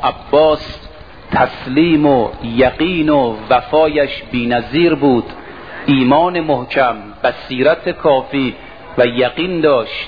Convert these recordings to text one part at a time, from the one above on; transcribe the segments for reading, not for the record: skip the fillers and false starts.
عباس تسلیم و یقین و وفایش بی‌نظیر بود، ایمان محکم، بصیرت کافی و یقین داشت.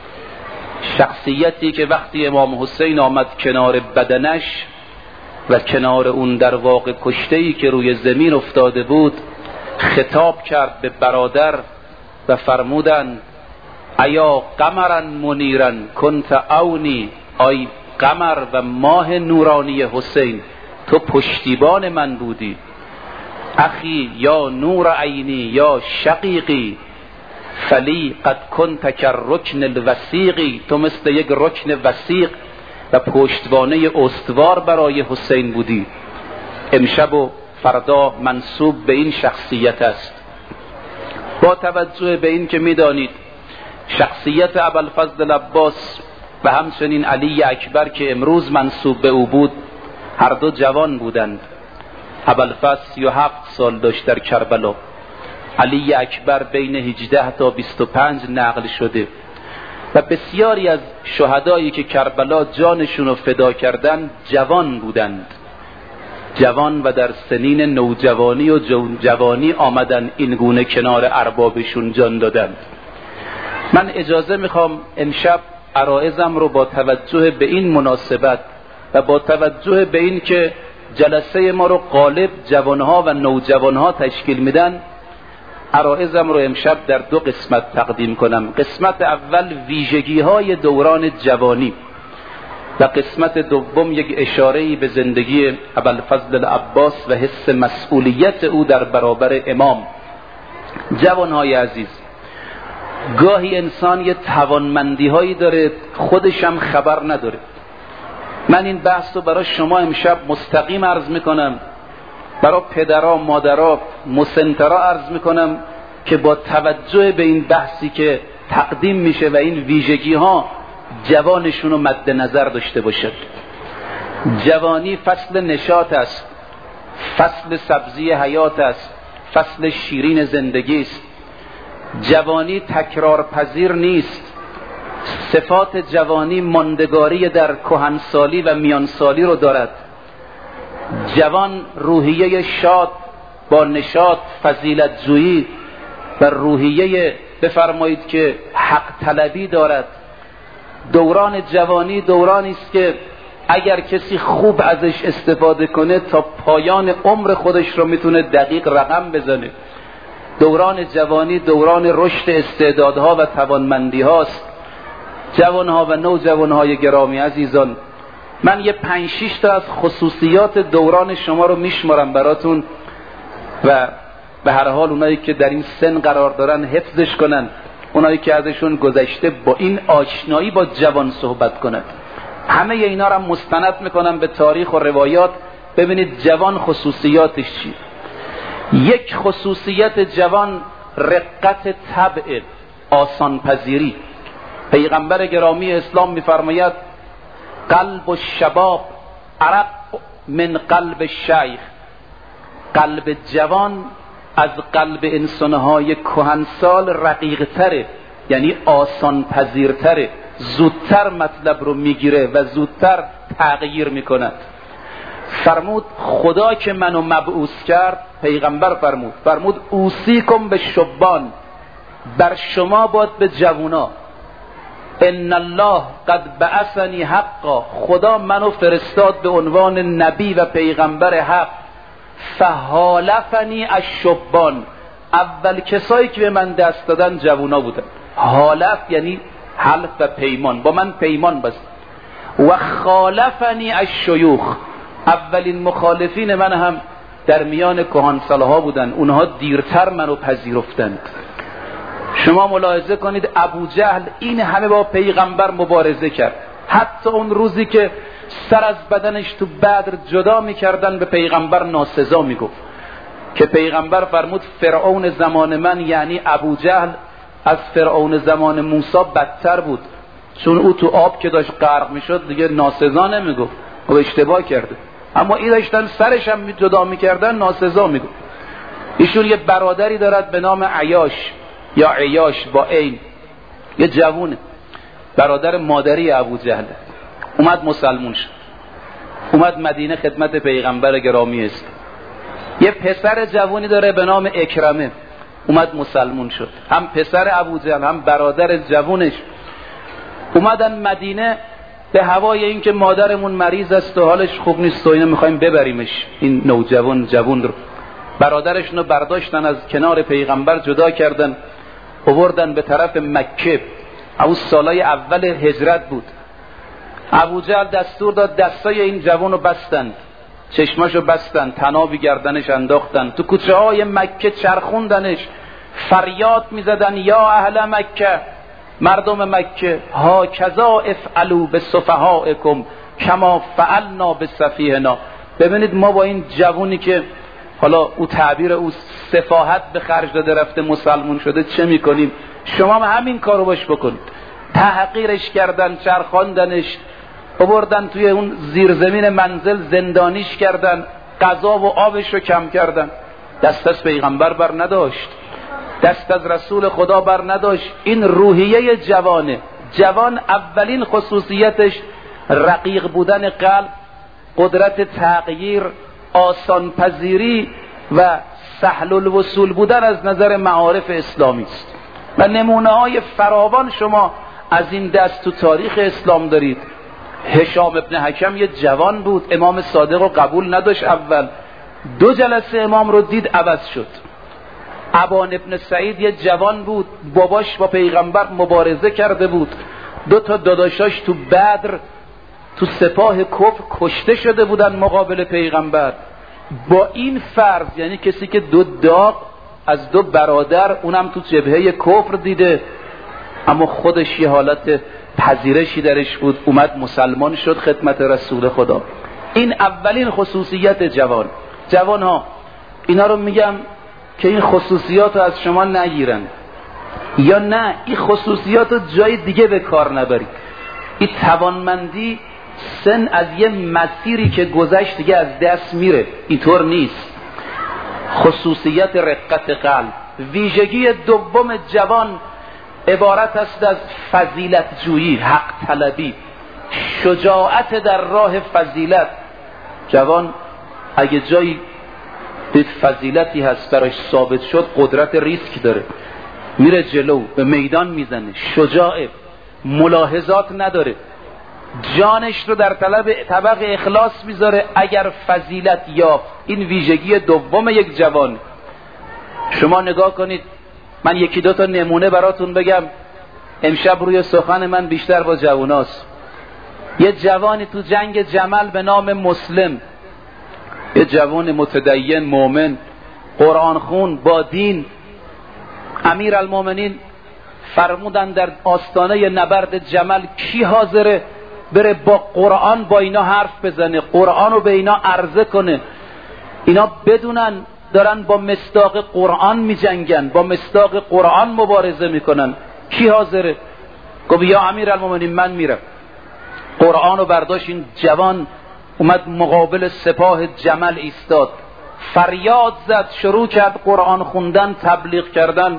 شخصیتی که وقتی امام حسین آمد کنار بدنش و کنار اون در واقع کشته‌ای که روی زمین افتاده بود خطاب کرد به برادر و فرمودند ایا قمرا منیرا کنت اونی، ای قمر و ماه نورانی حسین تو پشتیبان من بودی. اخی یا نور عینی یا شقیقی فلی قد کنت کررکن الوثیقی، تو مثل یک رکن وثیق و پشتوانه استوار برای حسین بودی. امشب و فردا منسوب به این شخصیت است. با توجه به این که میدانید شخصیت ابوالفضل العباس و همچنین علی اکبر که امروز منسوب به او بود هر دو جوان بودند. ابوالفضل 37 سال داشت در کربلا، علی اکبر بین 18 تا 25 نقل شده و بسیاری از شهدایی که کربلا جانشون رو فدا کردن جوان بودند، جوان و در سنین نوجوانی و جوانی آمدن این گونه کنار اربابشون جان دادند. من اجازه میخوام امشب عرایضم رو با توجه به این مناسبت و با توجه به این که جلسه ما رو غالب جوانها و نوجوانها تشکیل میدن، عرایضم رو امشب در دو قسمت تقدیم کنم. قسمت اول ویژگی های دوران جوانی و قسمت دوم یک اشاره‌ای به زندگی ابوالفضل العباس و حس مسئولیت او در برابر امام. جوانهای عزیز، گاهی انسان یه توانمندی هایی داره خودش هم خبر نداره. من این بحث رو برای شما امشب مستقیم عرض میکنم، برای پدرها مادرها مسنترها عرض میکنم که با توجه به این بحثی که تقدیم میشه و این ویژگی ها جوانشون رو مد نظر داشته باشد. جوانی فصل نشاط است، فصل سبزی حیات است، فصل شیرین زندگی است. جوانی تکرار پذیر نیست. صفات جوانی ماندگاری در کهنسالی و میانسالی رو دارد. جوان روحیه شاد با نشاط، فضیلت جویی و روحیه بفرمایید که حق طلبی دارد. دوران جوانی دورانی است که اگر کسی خوب ازش استفاده کنه تا پایان عمر خودش رو میتونه دقیق رقم بزنه. دوران جوانی دوران رشد استعدادها و توانمندی هاست. جوانها و نوجوانهای گرامی عزیزان، من یه 5-6 تا از خصوصیات دوران شما رو میشمارم براتون و به هر حال اونایی که در این سن قرار دارن حفظش کنن، اونایی که ازشون گذشته با این آشنایی با جوان صحبت کنن. همه اینا رو مستند میکنم به تاریخ و روایات. ببینید جوان خصوصیاتش چی. یک خصوصیت جوان رقت طبع، آسان پذیری. پیغمبر گرامی اسلام میفرماید قلب الشباب ارق من قلب الشیخ، قلب جوان از قلب انسانهای کهنسال رقیق‌تره، یعنی آسان پذیرتره، زودتر مطلب رو میگیره و زودتر تغییر میکند. فرمود خدا که منو مبعوث کرد، پیغمبر فرمود اوصیکم به شبان، بر شما باد به جوونا، ان الله قد بعثنی حقا، خدا منو فرستاد به عنوان نبی و پیغمبر حق، فحالفنی الشبان، اول کسایی که به من دست دادن جوونا بودن. حالف یعنی حلف و پیمان، با من پیمان بست. و خالفنی الشیوخ، اولین مخالفین من هم در میان کهنسالها بودن، اونها دیرتر منو پذیرفتند. شما ملاحظه کنید ابو جهل این همه با پیغمبر مبارزه کرد، حتی اون روزی که سر از بدنش تو بدر جدا میکردن به پیغمبر ناسزا میگفت که پیغمبر فرمود فرعون زمان من یعنی ابو جهل از فرعون زمان موسی بدتر بود، چون او تو آب که داشت غرق میشد دیگه ناسزا نمیگفت، او اشتباه کرده، اما این داشتن سرش هم جدا میکردن ناسزا میگفت. ایشون یه برادری دارد به نام عیاش یا عیاش با عین، یه جوونه، برادر مادری ابو جهل، اومد مسلمون شد. اومد مدینه خدمت پیغمبر گرامی است. یه پسر جوانی داره به نام اکرمه، اومد مسلمون شد، هم پسر ابوجهل هم برادر جوونش اومدن مدینه به هوای این که مادرمون مریض است و حالش خوب نیست و اینا میخوایم ببریمش، این نوجوان جوون رو. برادرشون رو برداشتن از کنار پیغمبر جدا کردن، آوردن به طرف مکه. او سالای اول هجرت بود. ابوجهل دستور داد دستای این جوان رو بستند، چشماشو بستن، طنابی گردنش انداختن، تو کوچه های مکه چرخوندنش، فریاد میزدن یا اهل مکه، مردم مکه، ها کذا افعلوا بسفهائکم کما فعلنا بسفیهنا. ببینید ما با این جوونی که حالا او تعبیر او سفاهت به خرج داده رفته مسلمون شده چه میکنیم؟ شما هم همین کارو باش بکنید. تحقیرش کردن، چرخاندنش، آوردن توی اون زیرزمین منزل زندانیش کردن، غذا و آبش رو کم کردن. دست از پیغمبر بر نداشت، دست از رسول خدا بر نداشت. این روحیه جوانه. جوان اولین خصوصیتش رقیق بودن قلب، قدرت تغییر، آسان پذیری و سهل الوصول بودن از نظر معارف اسلامی است. و نمونه های فراوان شما از این دست تو تاریخ اسلام دارید. هشام ابن حکم یه جوان بود، امام صادق رو قبول نداشت. اول 2 جلسه امام رو دید عوض شد. ابان ابن سعید یه جوان بود، باباش با پیغمبر مبارزه کرده بود، 2 تا داداشاش تو بدر تو سپاه کفر کشته شده بودن مقابل پیغمبر. با این فرض، یعنی کسی که 2 داغ از 2 برادر، اونم تو جبهه کفر دیده، اما خودش یه حالت پذیرشی درش بود، اومد مسلمان شد خدمت رسول خدا. این اولین خصوصیت جوان. جوان ها اینا رو میگم که این خصوصیات رو از شما نگیرن، یا نه این خصوصیات رو جای دیگه به کار نبرید. این توانمندی سن از یه مسیری که گذشت دیگه از دست میره، اینطور نیست. خصوصیت رقت قلب. ویژگی دوم جوان عبارت است از فضیلت جویی، حق طلبی، شجاعت در راه فضیلت. جوان اگه جایی به فضیلتی هست براش ثابت شد، قدرت ریسک داره، میره جلو، به میدان میزنه، شجاعه، ملاحظات نداره، جانش رو در طبق اخلاص میذاره اگر فضیلت یافت. این ویژگی دوم یک جوان. شما نگاه کنید، من 1-2 تا نمونه براتون بگم. امشب روی سخن من بیشتر با جواناست. یه جوانی تو جنگ جمل به نام مسلم، یه جوان متدین، مؤمن، قرآن خون، با دین. امیر المومنین فرمودن در آستانه نبرد جمل کی حاضره بره با قرآن با اینا حرف بزنه، قرآن رو به اینا عرضه کنه، اینا بدونن دارن با مصداق قرآن می جنگن، با مصداق قرآن مبارزه میکنن. کی حاضره؟ گفت یا امیر المومنین من میرم. قرآن رو برداشت، این جوان اومد مقابل سپاه جمل ایستاد، فریاد زد، شروع کرد قرآن خوندن، تبلیغ کردن.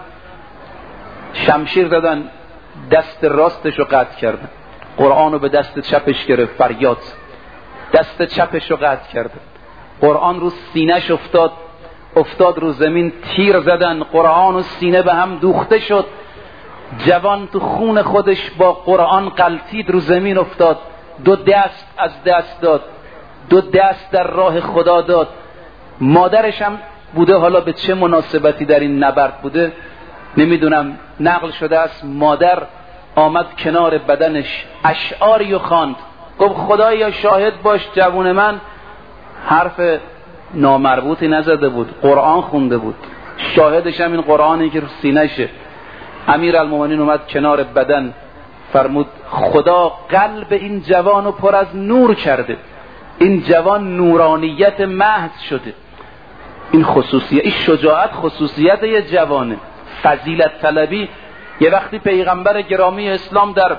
شمشیر دادن، دست راستش رو قطع کردن، قرآن رو به دست چپش گرفت، فریاد، دست چپش رو قطع کردن، قرآن رو سینهش افتاد رو زمین، تیر زدن، قرآن و سینه به هم دوخته شد. جوان تو خون خودش با قرآن غلتید، رو زمین افتاد، 2 دست از دست داد، 2 دست در راه خدا داد. مادرش هم بوده، حالا به چه مناسبتی در این نبرد بوده نمیدونم، نقل شده است مادر آمد کنار بدنش، اشعاری و خواند، گفت خدایا شاهد باش جوون من حرف نامربوطی نزده بود، قرآن خونده بود، شاهدش هم این قرآنی که رو سینه‌شه. امیر المومنین اومد کنار بدن، فرمود خدا قلب این جوانو پر از نور کرده، این جوان نورانیت محض شده. این خصوصیت، این شجاعت خصوصیت یه جوانه. فضیلت طلبی. یه وقتی پیغمبر گرامی اسلام در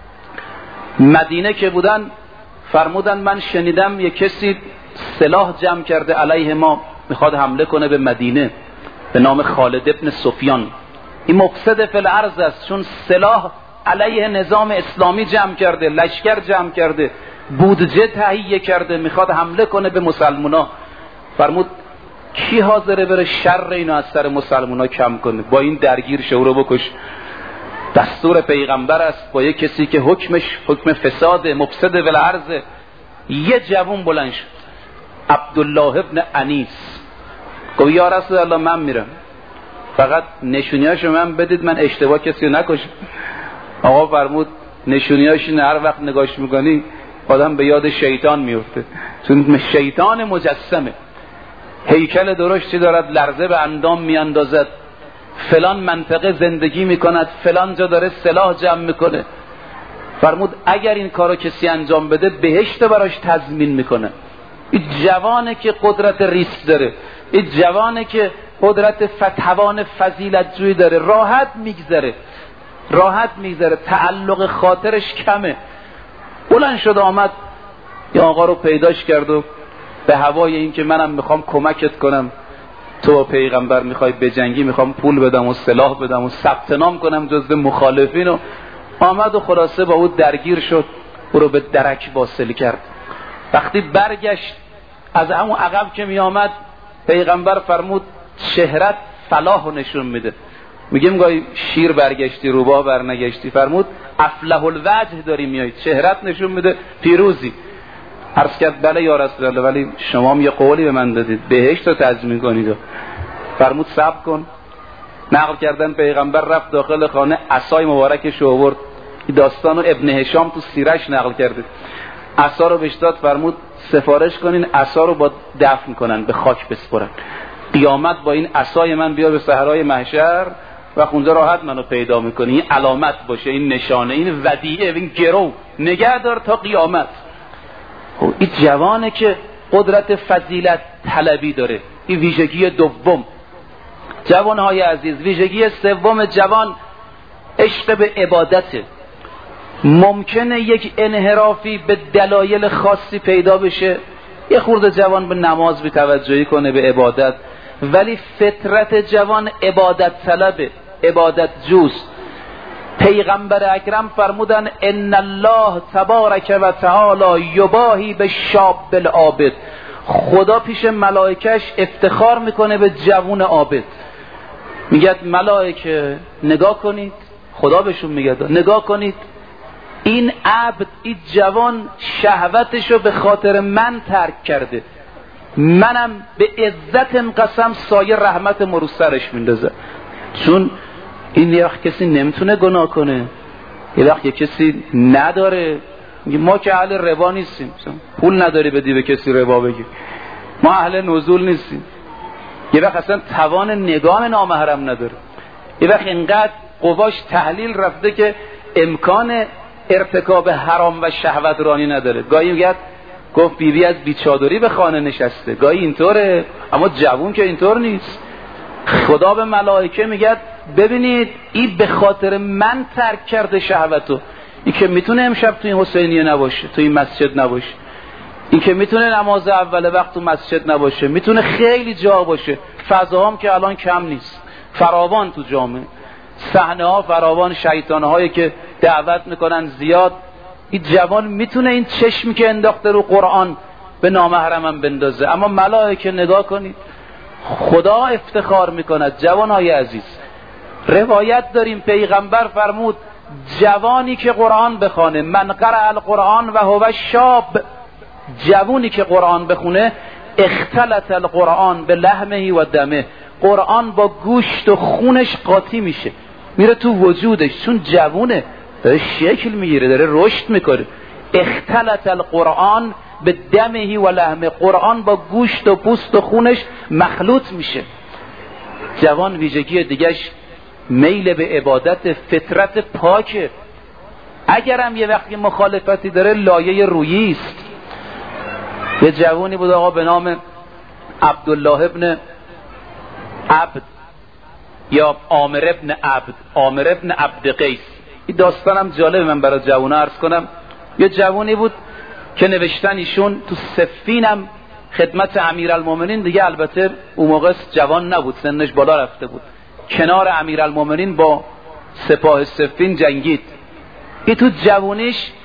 مدینه که بودن فرمودن من شنیدم یه کسی سلاح جمع کرده علیه ما، میخواد حمله کنه به مدینه، به نام خالد ابن سفیان. این مفسد فی الارض است، چون سلاح علیه نظام اسلامی جمع کرده، لشکر جمع کرده، بودجه تهیه کرده میخواد حمله کنه به مسلمونا. فرمود کی حاضره بره شر اینو از سر مسلمونا کم کنه؟ با این درگیر شه، او رو بکش. دستور پیغمبر است با یک کسی که حکمش حکم فساد مفسد بالارض. یه جوون بلند شد، عبدالله ابن انیس، گفت یا رسول الله من میرم، فقط نشونیاشو من بدید، من اشتباه کسی رو نکشم. آقا فرمود نشونیاش هر وقت نگاش میکنی آدم به یاد شیطان میفته، چون شیطان مجسمه، هیکل درشتی دارد، لرزه به اندام میاندازد، فلان منطقه زندگی میکند، فلان جا داره سلاح جمع میکنه. فرمود اگر این کارو کسی انجام بده بهشت براش تضمین میکنه. این جوانه که قدرت ریسک داره، این جوانه که قدرت توان فضیلت جویی داره، راحت میگذره، تعلق خاطرش کمه. بلند شد آمد یا آقا رو پیداش کرد و به هوای این که منم میخوام کمکت کنم، تو پیغمبر میخوای بجنگی، میخوام پول بدم و سلاح بدم و ثبت نام کنم جزو مخالفین، و آمد و خلاصه با او درگیر شد، او رو به درک واصل کرد. وقتی برگشت از همون عقب که می آمد، پیغمبر فرمود چهرت فلاح نشون میده. میگم گاهی شیر برگشتی روباه برنگشتی، فرمود افلح الوجه داری میای، چهرت نشون میده پیروزی. عرض کرد بله یا رسول الله، ولی شما هم یه قولی به من دادید بهشت رو تضمین کنید. فرمود صبر کن. نقل کردن پیغمبر رفت داخل خانه، عصای مبارکش رو آورد. این داستان رو ابن هشام تو سیرش نقل کرده. عصا رو بهش داد، فرمود سفارش کنین عصا رو با دفن کنن، به خاک بسپرن، قیامت با این عصای من بیا به صحرای محشر و اونجا راحت منو پیدا میکنی. این علامت باشه، این نشانه، این ودیعه، این گرو نگه دار تا قیامت. این جوانه که قدرت فضیلت طلبی داره. این ویژگی دوم. جوانهای عزیز، ویژگی سوم جوان عشق به عبادته. ممکنه یک انحرافی به دلایل خاصی پیدا بشه، یه خورده جوان به نماز بی‌توجهی کنه، به عبادت، ولی فطرت جوان عبادت طلبه، عبادت جوست. پیغمبر اکرم فرمودن ان الله تبارک و تعالی یباهی به شاب العابد. خدا پیش ملائکش افتخار میکنه به جوون عابد. میگه ملائکه نگاه کنید، خدا بهشون میگه نگاه کنید، این عبد، این جوان شهوتشو به خاطر من ترک کرده، منم به عزتم قسم سایه رحمت مرو سرش میندازه. چون این یه وقت کسی نمیتونه گناه کنه، یه وقت یه کسی نداره، ما که اهل ربا نیستیم، پول نداری بدی به کسی ربا بگی، ما اهل نزول نیستیم، یه وقت اصلا توان نگاه نامحرم نداره، یه وقت اینقدر قواش تحلیل رفته که امکان ارتکاب حرام و شهوت رانی نداره. گاهی میگه گفت بیبی از بیچادری به خانه نشسته، گاهی اینطوره، اما جوون که اینطور نیست. خدا به ملائکه میگه ببینید این به خاطر من ترک کرده شهوتو، این که میتونه امشب تو این حسینیه نباشه، تو این مسجد نباشه، این که میتونه نماز اول وقت تو مسجد نباشه، میتونه خیلی جا باشه، فضاهام که الان کم نیست، فراوان تو جامعه، صحنه ها فراوان، شیطان هایی که دعوت میکنن زیاد. این جوان میتونه این چشمی که انداخته رو قرآن به نامحرمم بندازه. اما ملائکه نگاه کنید، خدا افتخار میکند. جوانهای عزیز، روایت داریم پیغمبر فرمود جوانی که قرآن بخونه، من قرأ القرآن و هو شاب، جوانی که قرآن بخونه، اختلط القرآن به لحمه و دمه، قرآن با گوشت و خونش قاطی میشه، میره تو وجودش، چون جوونه داره شکل میگیره، داره رشد میکنه. اختلط القرآن به دمه و لحمه، قرآن با گوشت و پوست و خونش مخلوط میشه. جوان ویژگی دیگهش میل به عبادت، فطرت پاکه. اگرم یه وقتی مخالفتی داره لایه رویی است. یه جوانی بود آقا به نام عبدالله ابن عبد یا عامر ابن عبد، عامر ابن عبد قیس. این داستانم جالبه، من برای جوونا عرض کنم. یه جوانی بود که نوشتن ایشون تو صفینم خدمت امیرالمومنین، دیگه البته اون موقع جوان نبود، سنش بالا رفته بود، کنار امیرالمومنین با سپاه صفین جنگید. این تو جوانیش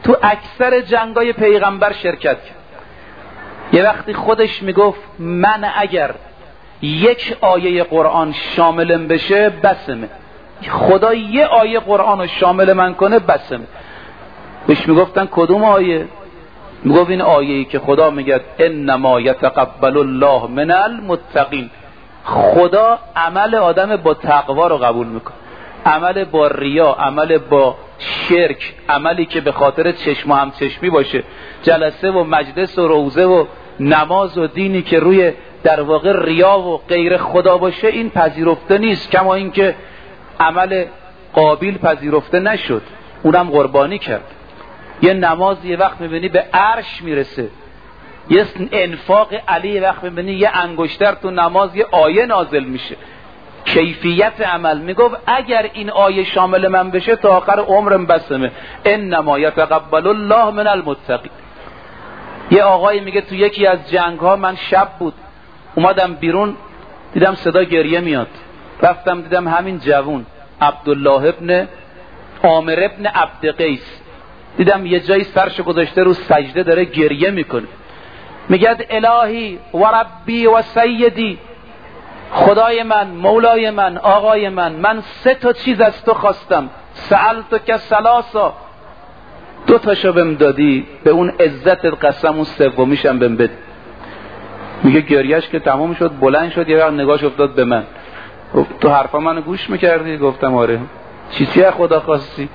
تو اکثر جنگای پیغمبر شرکت کرد. یه وقتی خودش میگفت من اگر یک آیه قرآن شاملم بشه بسمه، خدا یه آیه قرآن رو شامل من کنه بسمه. بهش میگفتن کدوم آیه؟ میگفت این آیه‌ای که خدا میگه انما یتقبل الله من المتقین، خدا عمل آدم با تقوا رو قبول میکنه. عمل با ریا، عمل با شرک، عملی که به خاطر چشم و همچشمی باشه، جلسه و مجلس و روزه و نماز و دینی که روی در واقع ریا و غیر خدا باشه، این پذیرفته نیست. کما اینکه عمل قابیل پذیرفته نشد، اونم قربانی کرد. یه نماز یه وقت میبینی به عرش میرسه، یه انفاق علی یه وقت میبینی یه انگشتر تو نماز یه آیه نازل میشه. کیفیت عمل میگفت اگر این آیه شامل من بشه تا آخر عمرم بسمه، انما یتقبل الله من المتقین. یه آقایی میگه تو یکی از جنگ ها من شب بود اومدم بیرون دیدم صدا گریه میاد، رفتم دیدم همین جوون عبدالله ابن عامر ابن عبد قیس، دیدم یه جایی سرش گذاشته رو سجده داره گریه میکنه. میگه الهی و ربی و سیدی، خدای من، مولای من، آقای من 3 چیز از تو خواستم، سألتک ثلاثا، 2 تاشو بهم دادی، به اون عزت قسم اون 3میشم بهم بده. میگه گریهش که تمام شد بلند شد، یه وقت نگاهش افتاد به من، تو حرفا منو گوش میکردی؟ گفتم آره. چیزی از خدا خواستی؟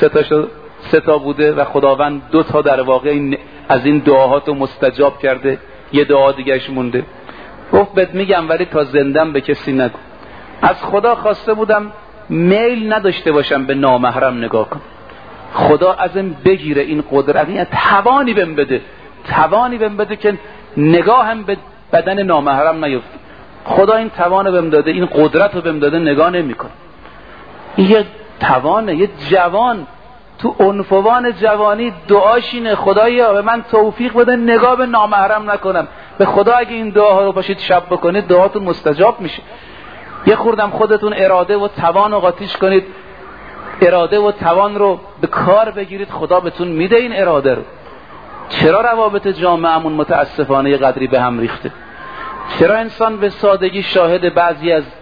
3 تا بوده و خداوند 2 تا در واقع از این دعاهاتو مستجاب کرده، یه دعا دیگهش مونده. گفت بهت میگم ولی تا زندم به کسی نگو. از خدا خواسته بودم میل نداشته باشم به نامحرم نگاه کنم، خدا ازم بگیره این قدرت، این توانی بهم بده، توانی بهم بده که نگاهم به بدن نامحرم نیفته. خدا این توانو بهم داده، این قدرت رو بهم داده، نگاه نمیکنه. این یه توانه. یه جوان تو عنفوان جوانی دعاش اینه خدایا به من توفیق بده نگاه به نامحرم نکنم. به خدا اگه این دعاها رو باشید شب بکنید دعاتون مستجاب میشه. یه خوردم خودتون اراده و توان رو قاطیش کنید، اراده و توان رو به کار بگیرید، خدا بهتون میده این اراده رو. چرا روابط جامعهمون متاسفانه یه قدری به هم ریخته؟ چرا انسان به سادگی شاهد بعضی از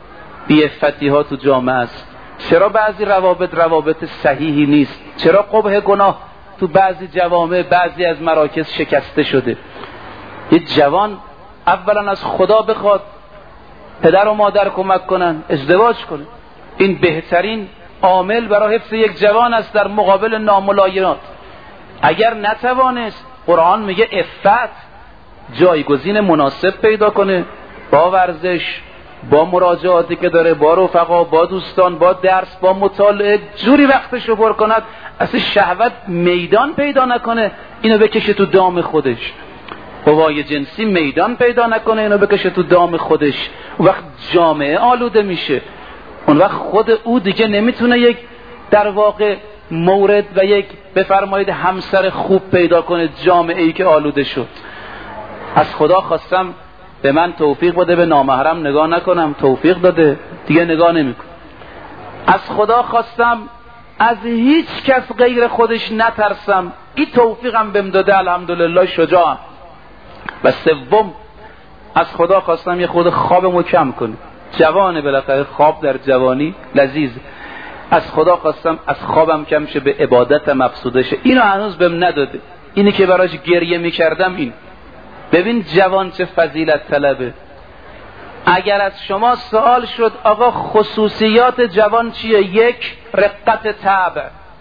بی‌عفتی ها تو جامعه است؟ چرا بعضی روابط صحیحی نیست؟ چرا قبح گناه تو بعضی جوامع، بعضی از مراکز شکسته شده؟ یه جوان اولا از خدا بخواد پدر و مادر کمک کنن، ازدواج کنه. این بهترین عامل برای حفظ یک جوان است در مقابل ناملایمات. اگر نتوانست، قرآن میگه عفت جایگزین مناسب پیدا کنه، با ورزش، با مراجعاتی که داره، با رفقا، با دوستان، با درس، با مطالعه، جوری وقتشو پر کند اصلا شهوت میدان پیدا نکنه، اینو بکشه تو دام خودش. قوای جنسی میدان پیدا نکنه، اینو بکشه تو دام خودش. اون وقت جامعه آلوده میشه، اون وقت خود او دیگه نمیتونه یک در واقع مورد و یک بفرمایید همسر خوب پیدا کنه. جامعه ای که آلوده شد. از خدا خواستم به من توفیق بده به نامحرم نگاه نکنم، توفیق داده، دیگه نگاه نمیکنم. از خدا خواستم از هیچ کس غیر خودش نترسم، این توفیقم بهم داده، الحمدلله شجاعم. و 3 از خدا خواستم یه خود خوابمو کم کنه. جوانه بالاخره، خواب در جوانی لذیذ. از خدا خواستم از خوابم کم شه، به عبادتم افسوده شه. اینو هنوز بهم نداده. اینی که براش گریه میکردم این. ببین جوان چه فضیلت طلبه. اگر از شما سوال شد آقا خصوصیات جوان چیه؟ 1 رقت طبع،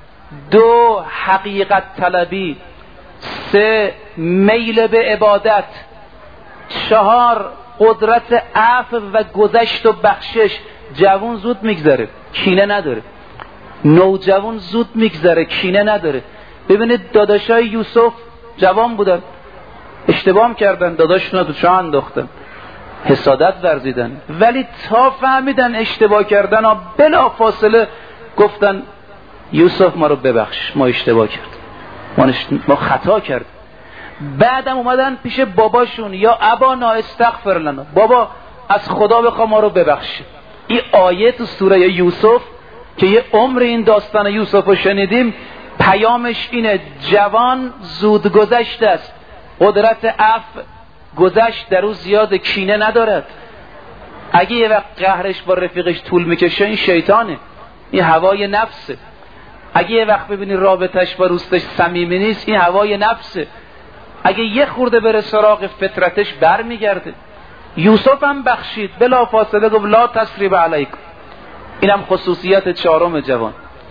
2 حقیقت طلبی، 3 میل به عبادت، 4 قدرت عفو و گذشت و بخشش. جوان زود میگذره، کینه نداره. نوجوان زود میگذره، کینه نداره. ببینید داداشای یوسف جوان بودن، اشتباه کردن، داداشون رو تو چاه انداختن، حسادت ورزیدن، ولی تا فهمیدن اشتباه کردن ها بلا فاصله گفتن یوسف ما رو ببخش، ما اشتباه کردیم، ما خطا کردیم. بعدم اومدن پیش باباشون، یا ابانا استغفر لنا، بابا از خدا بخوا ما رو ببخش. این آیه تو سوره یوسف که یه عمر این داستان یوسف رو شنیدیم، پیامش اینه جوان زود گذشته است، قدرت عفو گذشت در او زیاد، کینه ندارد. اگه یه وقت قهرش با رفیقش طول میکشه این شیطانه، این هوای نفسه. اگه یه وقت ببینی رابطش با دوستش صمیمی نیست این هوای نفسه. اگه یه خورده بره سراغ فطرتش برمیگرده. یوسف هم بخشید، بلا فاصله گفت لا تسریب علیکم. اینم خصوصیت چهارم جوان.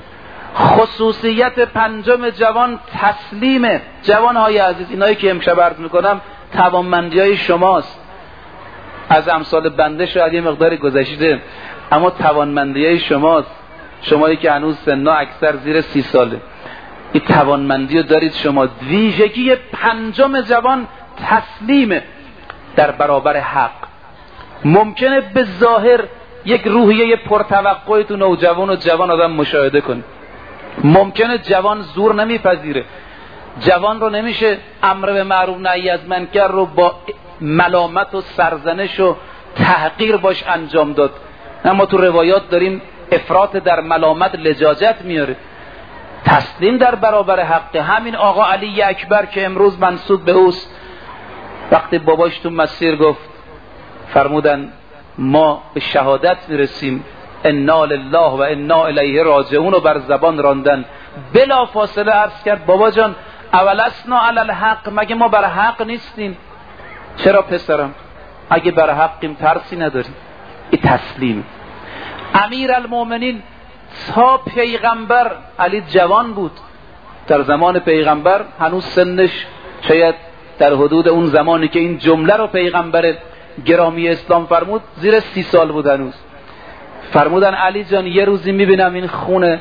خصوصیت پنجم جوان تسلیمه. جوانهای عزیز، اینایی که امشب عرض میکنم توانمندی های شماست. از امثال بنده شاید یه مقداری گذشته، اما توانمندی های شماست. شمایی که هنوز سن‌ها اکثر زیر 30 ساله، این توانمندی رو دارید شما. ویژگی پنجم جوان تسلیمه در برابر حق. ممکنه به ظاهر یک روحیه پرتوقعی تو نوجوان و جوان آدم مشاهده کنه. ممکنه جوان زور نمیپذیره، جوان رو نمیشه امر به معروف نهی از منکر رو با ملامت و سرزنش و تحقیر باش انجام داد. اما تو روایات داریم افراط در ملامت لجاجت میاره. تسلیم در برابر حق. همین آقا علی اکبر که امروز منسوب به اوست، وقتی باباش تو مسیر گفت فرمودن ما به شهادت میرسیم، انا لله و انا الیه راجعون رو بر زبان راندن. بلا فاصله عرض کرد بابا جان اولسنا علی الحق، مگه ما بر حق نیستیم؟ چرا پسرم؟ اگه بر حقیم ترسی نداریم. این تسلیم. امیر المومنین تا پیغمبر، علی جوان بود در زمان پیغمبر، هنوز سنش شاید در حدود اون زمانی که این جمله رو پیغمبر گرامی اسلام فرمود زیر 30 سال بود هنوز. فرمودن علی جان یه روزی میبینم این خون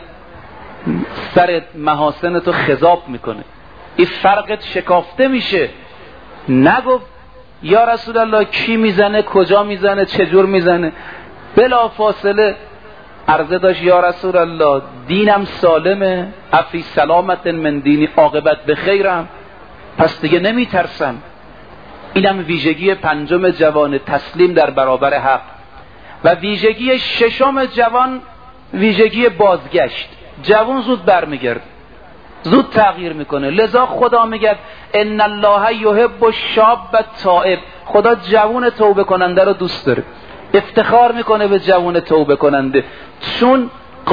سر محاسن تو خضاب میکنه، این فرقت شکافته میشه. نگفت یا رسول الله کی میزنه، کجا میزنه، چجور میزنه. بلا فاصله عرضه داشت یا رسول الله دینم سالمه، افی سلامت من دینی، عاقبت به خیرم، پس دیگه نمیترسم. اینم ویژگی پنجم جوان، تسلیم در برابر حق. و ویژگی ششم جوان ویژگی بازگشت. جوان زود برمیگرد، زود تغییر میکنه. لذا خدا میگه ان الله یحب الشاب التائب. خدا جوان توبه کننده رو دوست داره، افتخار میکنه به جوان توبه کننده، چون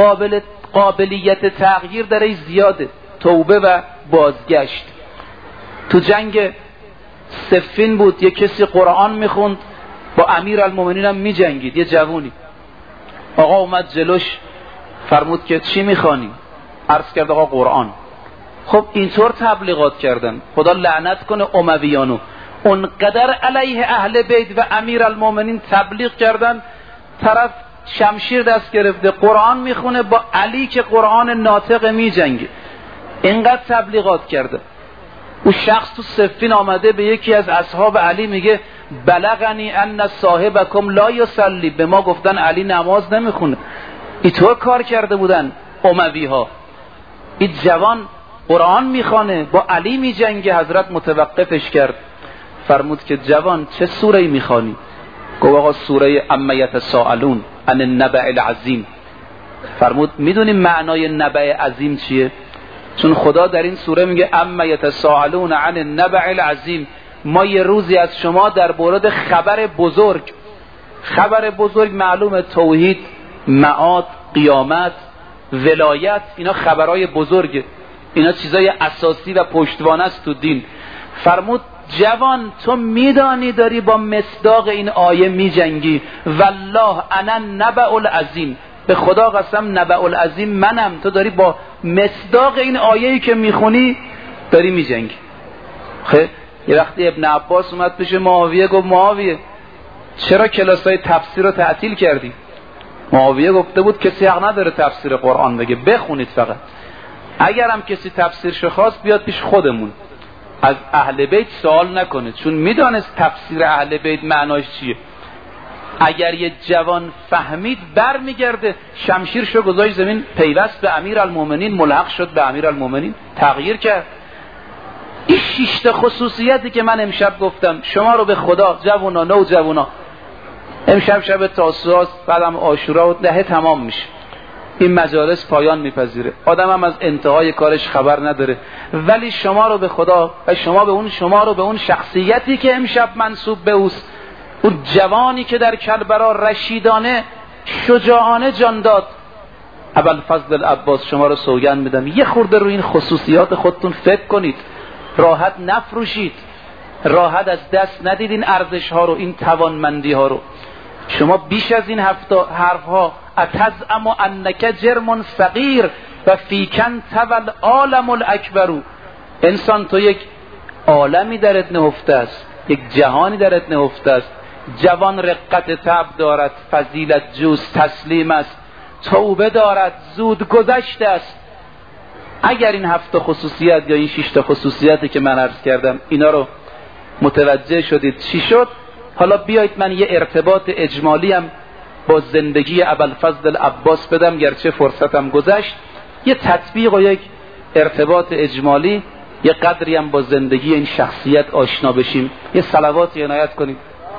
قابلیت تغییر درش زیاده. توبه و بازگشت. تو جنگ صفین بود، یه کسی قرآن میخوند، با امیر المومنین هم میجنگید، یه جوونی. آقا اومد جلوش فرمود که چی میخوانی؟ عرض کرد آقا قرآن. خب اینطور تبلیغات کردن، خدا لعنت کنه امویانو، اونقدر علیه اهل بیت و امیر المومنین تبلیغ کردن، طرف شمشیر دست گرفته قرآن میخونه با علی که قرآن ناطق میجنگه. اینقدر تبلیغات کرده. اون شخص تو صفین آمده به یکی از اصحاب علی میگه بلغنی ان صاحبکم لا یصلی، به ما گفتن علی نماز نمیخونه. اینطور کار کرده بودن اموی ها. این جوان قرآن میخونه با علی میجنگه. حضرت متوقفش کرد، فرمود که جوان چه سوره میخوانی؟ گفت آقا سوره اما یتساءلون عن النبأ العظیم. فرمود میدونی معنای نبأ عظیم چیه؟ چون خدا در این سوره میگه اما یتساءلون عن النبأ العظیم، ما یه روزی از شما در مورد خبر بزرگ. خبر بزرگ معلومه توحید، معاد، قیامت، ولایت، اینا خبرهای بزرگه، اینا چیزای اساسی و پشتوانه است تو دین. فرمود جوان تو میدانی داری با مصداق این آیه میجنگی، والله انا النبأ العظیم، به خدا قسم نبأ العظیم منم، تو داری با مصداق این آیه‌ای که میخونی داری میجنگی. خب یه وقتی ابن عباس اومد پیش معاویه، گفت معاویه چرا کلاسای تفسیر رو تعطیل کردی؟ معاویه گفته بود کسی حق نداره تفسیر قرآن بگه، بخونید فقط. اگرم کسی تفسیرشو خواست بیاد پیش خودمون، از اهل بیت سوال نکنه، چون میدونست تفسیر اهل بیت معناش چیه. اگر یه جوان فهمید برمیگرده، شمشیرشو گذاشت زمین، پیوست به امیر المومنین، ملحق شد به امیر المومنین، تغییر کرد. این 6 خصوصیتی که من امشب گفتم شما رو به خدا جوونا، نو جوونا، امشب شب تاسوعاست، بعدم عاشورا و دهه تمام میشه. این مجالس پایان میپذیره، آدم هم از انتهای کارش خبر نداره. ولی شما رو به خدا و شما رو به اون شخصیتی که امشب منسوب به اوست، اون جوانی که در کربلا رشیدانه شجاعانه جان داد، ابوالفضل العباس، شما رو سوگند میدم یه خورده روی این خصوصیات خودتون فکر کنید، راحت نفروشید، راحت از دست ندید این ارزش ها رو، این توانمندی ها رو. شما بیش از این حرف ها اتزعم انک جرم صغیر و فیکن تول عالم الاکبر، انسان تو یک عالمی درت نهفته است، یک جهانی درت نهفته است. جوان رقت طبع دارد، فضیلت جوست، تسلیم است، توبه دارد، زود گذشته است. اگر این 7 خصوصیت یا این 6 خصوصیتی که من عرض کردم اینا رو متوجه شدید چی شد؟ حالا بیایید من یه ارتباط اجمالی هم با زندگی ابوالفضل العباس بدم، گرچه فرصتم گذشت. یه تطبیق و یک ارتباط اجمالی، یه قدری هم با زندگی این شخصیت آشنا بشیم. یه صلواتی عنایت کنید.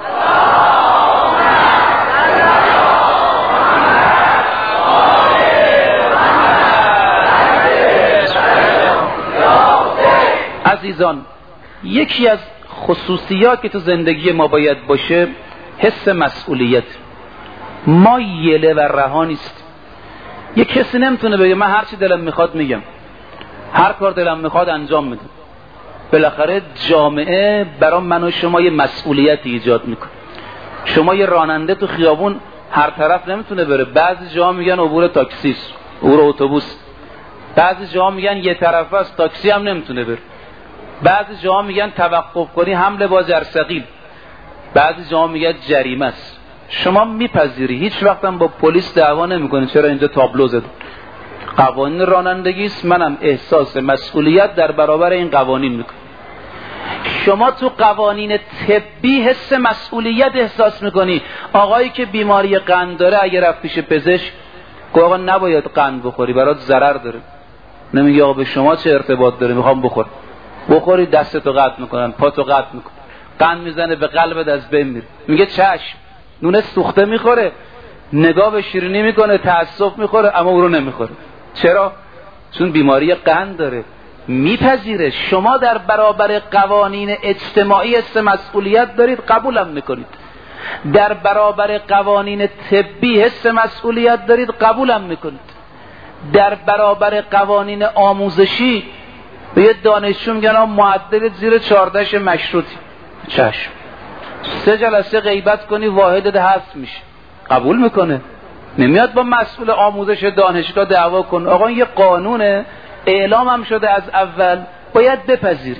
عزیزان، یکی از خصوصیات که تو زندگی ما باید باشه حس مسئولیت. ما یله و رها نیست. یک کسی نمیتونه بگه من هر چی دلم میخواد میگم، هر کار دلم میخواد انجام میدم. بالاخره جامعه برای من و شما یه مسئولیتی ایجاد میکنه. شما یه راننده تو خیابون هر طرف نمیتونه بره. بعضی جاها میگن عبور تاکسیست، عبور اتوبوس. بعضی جاها میگن یه طرفه است، تاکسی هم نمیتونه بره. بعضی جاها میگن توقف کنی حمله با جرثقیل. بعضی جاها میگن جریمه است. شما میپذیری، هیچ وقت هم با پلیس دعوا نمیکنی چرا اینجا تابلو زد. قوانین رانندگی است، منم احساس مسئولیت در برابر این قوانین میکنم. شما تو قوانین طبی حس مسئولیت احساس میکنی. آقایی که بیماری قند داره اگه رفت پیش پزشک گفت آقا نباید قند بخوری برات ضرر داره، نمیگه آقا به شما چه ارتباط داره، میخوام بخوری دستتو قطع میکنن، پاتو قطع میکنن، قند میزنه به قلبت از بین میره. میگه چشم، نون سوخته میخوره، نگاه به شیرینی میکنه، تأسف میخوره، اما او رو نمیخوره. چرا؟ چون بیماری قند داره. میپذیره. شما در برابر قوانین اجتماعی حس مسئولیت دارید، قبولم میکنید. در برابر قوانین طبی حس مسئولیت دارید، قبولم میکنید. در برابر قوانین آموزشی به یه دانشجو میگن معدل زیر 14 مشروطی، چشم. 3 جلسه غیبت کنی واحدت حذف میشه، قبول میکنه. نمیاد با مسئول آموزش دانشگاه دعوا کن. آقا این یه قانونه، اعلام هم شده از اول، باید بپذیر.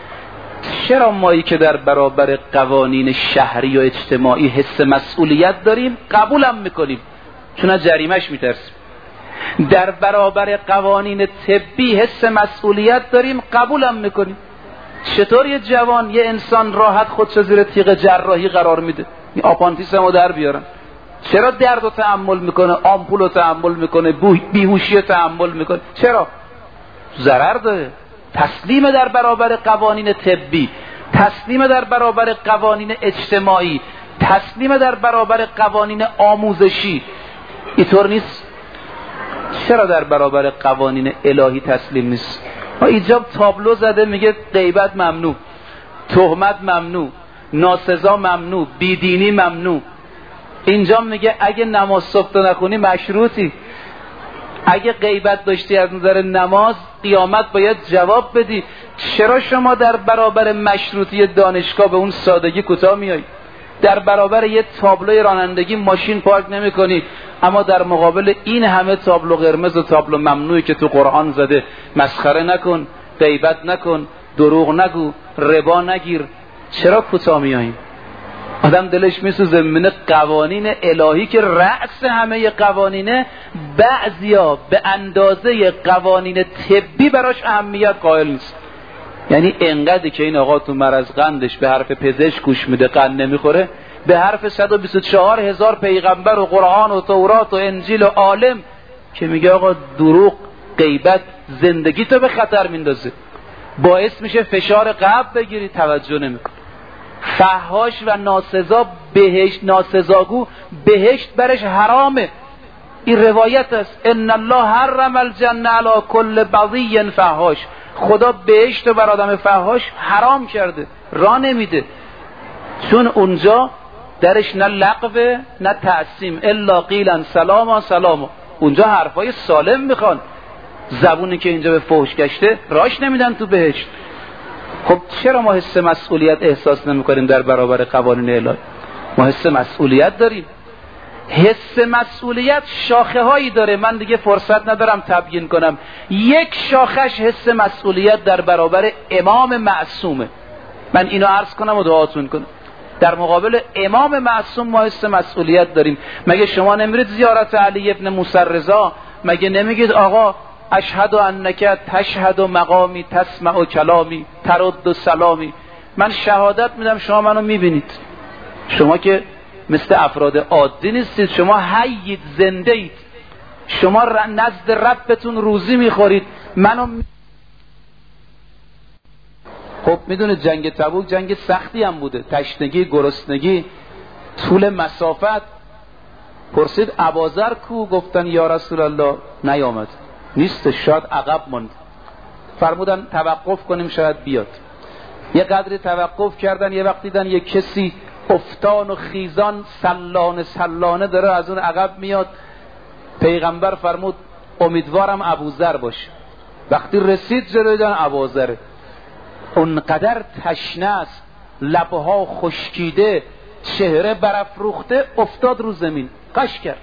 چرا مایی که در برابر قوانین شهری و اجتماعی حس مسئولیت داریم قبولم میکنیم؟ چون از جریمش میترسیم. در برابر قوانین طبی حس مسئولیت داریم، قبولم میکنیم. چطور یه جوان، یه انسان راحت خودشو زیر تیغ جراحی قرار میده؟ این آپاندیسمو در بیارن. چرا درد رو تحمل میکنه، آمپول رو تحمل میکنه، بیهوشی رو تحمل میکنه؟ چرا؟ ضرر داره. تسلیم در برابر قوانین طبی، تسلیم در برابر قوانین اجتماعی، تسلیم در برابر قوانین آموزشی. اینطور نیست. چرا در برابر قوانین الهی تسلیم نیست؟ ایجاب تابلو زده میگه غیبت ممنوع، تهمت ممنوع، ناسزا ممنوع، بیدینی ممنوع. اینجا میگه اگه نماز صبح نخونی مشروطی. اگه غیبت داشتی از نظر نماز، قیامت باید جواب بدی. چرا شما در برابر مشروطی دانشگاه به اون سادگی کوتاه میای؟ در برابر یه تابلوی رانندگی ماشین پارک نمی کنی، اما در مقابل این همه تابلو قرمز و تابلو ممنوعی که تو قرآن زده، مسخره نکن، غیبت نکن، دروغ نگو، ربا نگیر، چرا کوتاه میاییم؟ آدم دلش میسوزه من قوانین الهی که رأس همه قوانینه، بعضیا به اندازه قوانین طبی براش اهمیت قائل نیست. یعنی انقدر که این آقا تو مرض قندش به حرف پزشک گوش میده، قند نمیخوره، به حرف 124,000 پیغمبر و قرآن و تورات و انجیل و عالم که میگه آقا دروغ، غیبت زندگی تو به خطر میندازه، باعث میشه فشار قلب بگیری، توجه نمیکنه. فحاش و ناسزا بهشت، ناسزاگو بهشت برش حرامه. این روایت است. ان الله حرم الجنه علی کل بغی فحاش. خدا بهشت رو بر آدم فحاش حرام کرده، راه نمیده، چون اونجا درش نه لغو نه تعصیم، الا قیلا سلاما سلاما. اونجا حرفای سالم میخوان. زبونی که اینجا به فحش گشته راش نمیدن تو بهشت. خب چرا ما حس مسئولیت احساس نمیکنیم در برابر قوانین الهی؟ ما حس مسئولیت داریم. حس مسئولیت شاخه هایی داره، من دیگه فرصت ندارم تبیین کنم. یک شاخش حس مسئولیت در برابر امام معصومه. من اینو عرض کنم و دعاتون کنم. در مقابل امام معصوم ما حس مسئولیت داریم. مگه شما نمیرید زیارت علی ابن موسی رضا؟ مگه نمیگید آقا اشهد انک تشهد مقامی تسمع کلامی ترد سلامی؟ من شهادت میدم شما منو میبینید. شما که مثل افراد عادی نیستید، شما حیید، زنده اید، شما نزد ربتون روزی میخورید. خب میدونید جنگ تبوک جنگ سختی هم بوده، تشنگی، گرسنگی، طول مسافت. پرسید ابوذر کو؟ گفتن یا رسول الله نیامد، نیست، شاید عقب ماند. فرمودن توقف کنیم شاید بیاد. یه قدری توقف کردن، یه وقت دیدن یه کسی افتان و خیزان سلانه داره از اون عقب میاد. پیغمبر فرمود امیدوارم ابوذر باشه. وقتی رسید جلوی دیدن ابوذر، اونقدر تشنه است، لبها خشکیده، چهره برافروخته، افتاد رو زمین، قش کرد.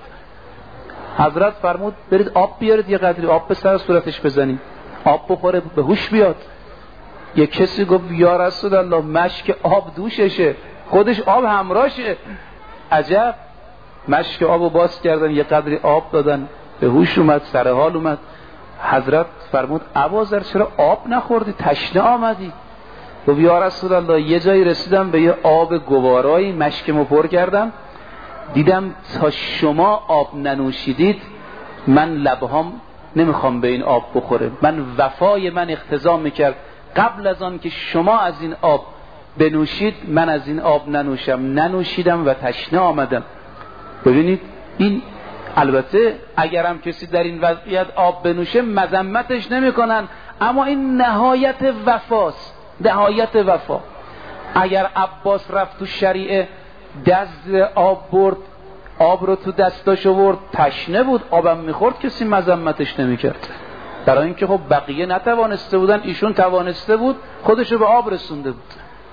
حضرت فرمود برید آب بیارید، یه قدری آب به سر صورتش بزنید، آب بخوره به هوش بیاد. یه کسی گفت یا رسول الله مشک آب دوششه، خودش آب همراهشه. عجب. مشک آبو باز کردن، یه قدری آب دادن، به هوش اومد، سر حال اومد. حضرت فرمود ابوذر چرا آب نخوردی؟ تشنه آمدی؟ گفت یا رسول الله یه جایی رسیدم به یه آب گوارایی، مشکمو پر کردم، دیدم تا شما آب ننوشیدید من لبهام نمیخوام به این آب بخوره. من وفای من اقتضا میکرد قبل از آن که شما از این آب بنوشید من از این آب ننوشیدم و تشنه آمدم. ببینید این، البته اگرم کسی در این وضعیت آب بنوشه مذمتش نمیکنن، اما این نهایت وفاست، نهایت وفا. اگر عباس رفت تو شریعه دست آب برد، آب رو تو دستاش آورد، تشنه بود، آبم میخورد، کسی مذمتش نمیکرد. برای اینکه خب بقیه نتوانسته بودن، ایشون توانسته بود، خودشو به آب رسونده بود.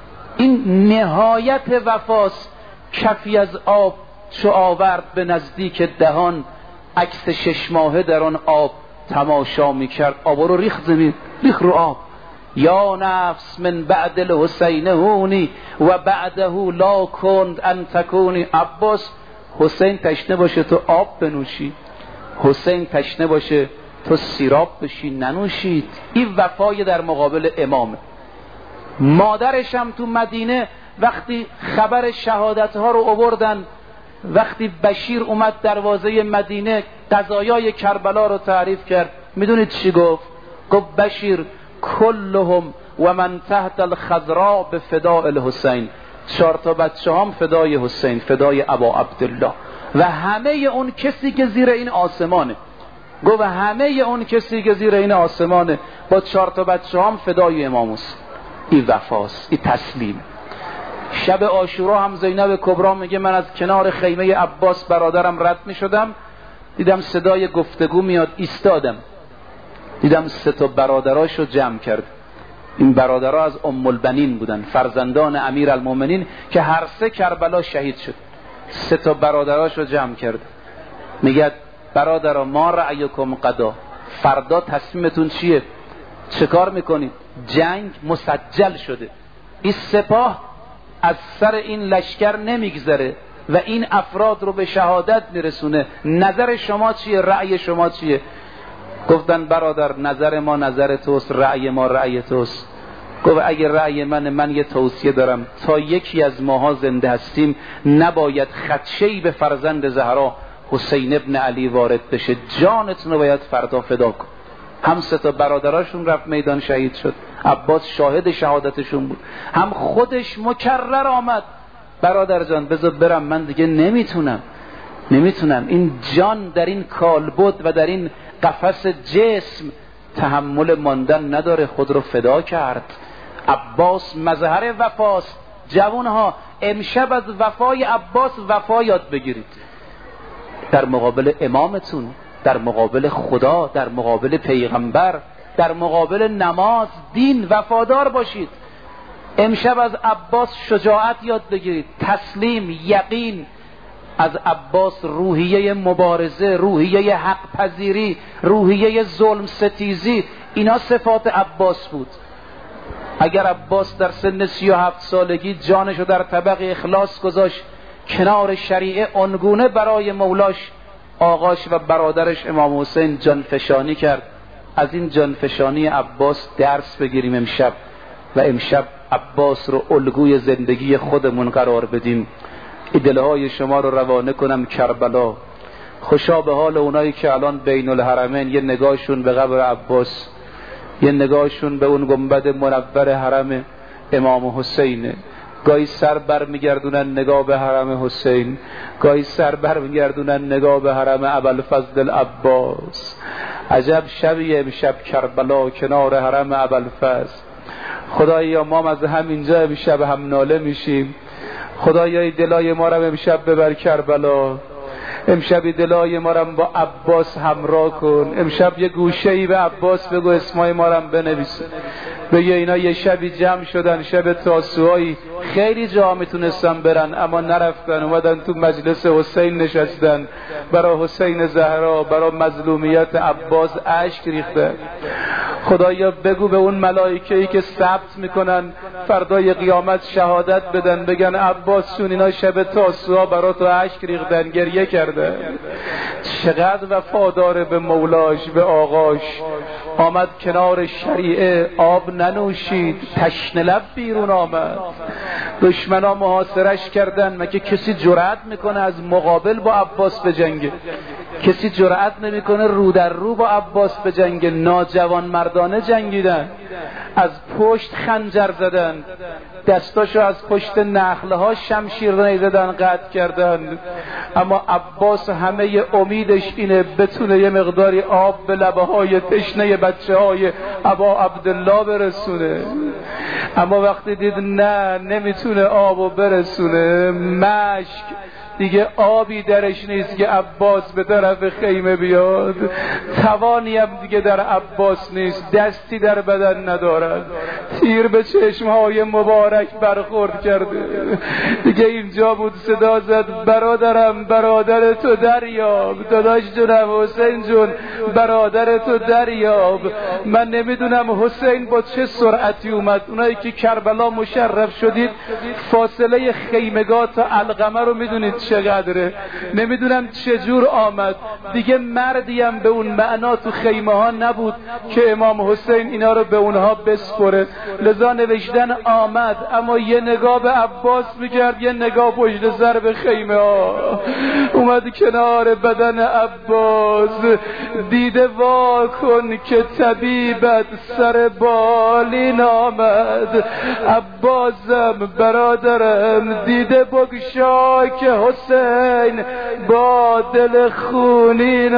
این نهایت وفاست. کفی از آب چو آورد به نزدیک دهان، عکس 6 ماهه در آن آب تماشا میکرد. آب رو ریخت زمین، ریخت رو آب. یا نفس من بعد الحسین هونی و بعده لا کند ان تکونی. عباس حسین تشنه باشه تو آب بنوشی، حسین تشنه باشه تو سیراب بشی، ننوشید. این وفای در مقابل امامه. مادرش هم تو مدینه وقتی خبر شهادت ها رو آوردن، وقتی بشیر اومد دروازه مدینه قضایای کربلا رو تعریف کرد، میدونید چی گفت؟ گفت بشیر کلهم و من تحت الخضراء به فداء الحسین. 4 تا بچه هم فدای حسین، فدای ابا عبدالله، و همه اون کسی که زیر این آسمانه. گفت همه اون کسی که زیر این آسمانه با 4 تا بچه هم فدای امام حسین. این وفاست، این تسلیم. شب عاشورا هم زینب کبرا میگه من از کنار خیمه عباس برادرم رد میشدم، دیدم صدای گفتگو میاد، ایستادم، دیدم 3 تا برادراشو جمع کرد. این برادرها از ام البنین بودن، فرزندان امیر المومنین که هر 3 کربلا شهید شد. 3 تا برادراشو جمع کرد، میگه برادرها ما رأیکم غدا، فردا تصمیمتون چیه؟ چه کار میکنید؟ جنگ مسجل شده، این سپاه از سر این لشکر نمیگذره و این افراد رو به شهادت میرسونه. نظر شما چیه؟ رأی شما چیه؟ گفتن برادر نظر ما نظر توست، رأی ما رأی توست. گفت اگه رأی من یه توصیه دارم، تا یکی از ماها زنده هستیم نباید خدشه‌ای به فرزند زهرا حسین ابن علی وارد بشه، جانتون رو باید فردا فدا کن. هم 3 تا برادراشون رفت میدان شهید شد، عباس شاهد شهادتشون بود، هم خودش مکرر آمد برادر جان بذار برم من دیگه نمیتونم. نمیتونم. این جان در این کالبد و در این قفس جسم تحمل ماندن نداره، خود رو فدا کرد. عباس مظهر وفاست. جوانها امشب از وفای عباس وفا یاد بگیرید، در مقابل امامتون، در مقابل خدا، در مقابل پیغمبر، در مقابل نماز، دین وفادار باشید. امشب از عباس شجاعت یاد بگیرید، تسلیم، یقین. از عباس روحیه مبارزه، روحیه حق پذیری، روحیه ظلم ستیزی، اینا صفات عباس بود. اگر عباس در سن 37 سالگی جانشو در طبق اخلاص گذاشت کنار شریعه، آنگونه برای مولاش، آقاش و برادرش امام حسین جانفشانی کرد. از این جانفشانی عباس درس بگیریم امشب، و امشب عباس رو الگوی زندگی خودمون قرار بدیم. دلهای شما رو روانه کنم کربلا. خوشا به حال اونایی که الان بین الحرمین، یه نگاهشون به قبر عباس، یه نگاهشون به اون گنبد منور حرم امام حسینه. گاهی سر بر میگردونن نگاه به حرم حسین، گاهی سر بر میگردونن نگاه به حرم ابوالفضل العباس. عجب شبیه امشب کربلا کنار حرم ابوالفضل. خدایا ما از همینجا امشب هم ناله میشیم. خدایا دلای ما رو امشب ببر کربلا. امشب دلای ما رو با عباس همراه کن. امشب یه گوشه‌ای به عباس بگو، اسمای ما رو بنویسه. بگه اینا یه شبی جمع شدن، شب تاسوعایی، خیلی جا میتونستن برن اما نرفتن، اومدن تو مجلس حسین نشستن، برای حسین زهرا، برای مظلومیت عباس اشک ریختن. خدایا بگو به اون ملائکه‌ای که ثبت میکنن فردای قیامت شهادت بدن، بگن عباس چون اینا شب تاسوعا برای تو اشک ریختن، گریه کردن. چقدر وفادار به مولاش، به آقاش. آمد کنار شریعه، آب ننوشید، تشنه لب بیرون آمد. دشمنا محاصرش کردن. مگه کسی جرأت میکنه از مقابل با عباس بجنگه؟ کسی جرأت نمیکنه رو در رو با عباس بجنگه. ناجوان مردانه جنگیدن، از پشت خنجر زدن، دستاشو از پشت نخلها شمشیر نیزدن، قطع کردن. اما عباس همه امیدش اینه بتونه یه مقداری آب به لبه های تشنه بچه های ابا عبدالله برسونه. اما وقتی دید نه نمیتونه آبو برسونه، مشک دیگه آبی درش نیست که عباس به طرف خیمه بیاد، توانی هم دیگه در عباس نیست، دستی در بدن ندارد، تیر به چشمهای مبارک برخورد کرده. دیگه اینجا بود صدا زد برادرم، برادر تو دریاب. داداش جونم حسین جون، برادر تو دریاب. من نمیدونم حسین با چه سرعتی اومد. اونایی که کربلا مشرف شدید فاصله خیمگاه تا علقمه رو میدونید چقدره. نمیدونم چجور آمد. دیگه مردیم به اون معنا تو خیمه ها نبود که امام حسین اینا رو به اونها بسپره. لذا نوشتن آمد، اما یه نگاه به عباس میکرد، یه نگاه پشت سر به خیمه ها. اومد کنار بدن عباس، دیده وا کن که طبیبت سر بالین آمد. عباسم برادرم، دیده بگشا که حسین با دل خونین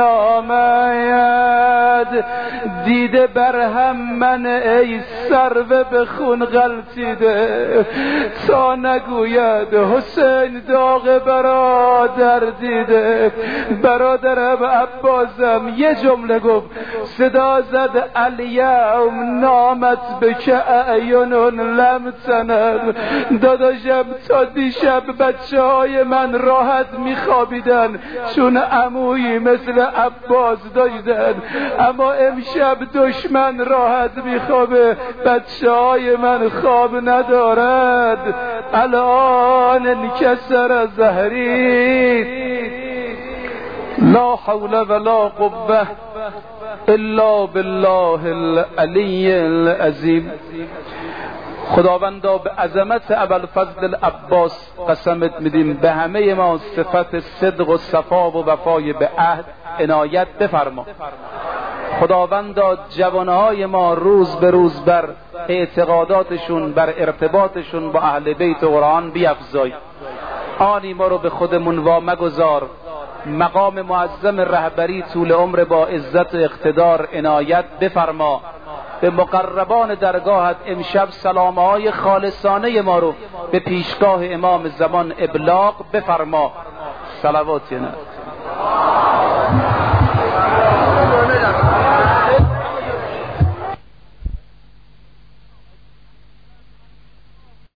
آمد. دیده برهم من ای سرو به خون غلطیده، تا نگوید حسین داغ برادر دیده. برادرم عباسم یه جمله گفت، صدا زد الیوم نامت بک اعین لم تنم. داداشم تا دیشب بچه های من راحت میخوابیدن چون عمویی مثل عباس داشتن، اما امشب دشمن راحت میخوابه، بچه های من خواب ندارد. الان انکسر ظهری، لا حول ولا قوة الا بالله العلی العظیم. خداوندا به عظمت ابوالفضل العباس قسمت میدیم، به همه ما صفت صدق و صفا و وفای به عهد عنایت بفرما. خداوندا جوانهای ما روز به روز بر اعتقاداتشون، بر ارتباطشون با اهل بیت قرآن بیفزای. آنی ما رو به خودمون وا مگذار، مقام معظم رهبری طول عمر با عزت و اقتدار عنایت بفرما. به مقربان درگاهت امشب سلامهای خالصانه ما رو به پیشگاه امام زمان ابلاغ بفرما. صلوات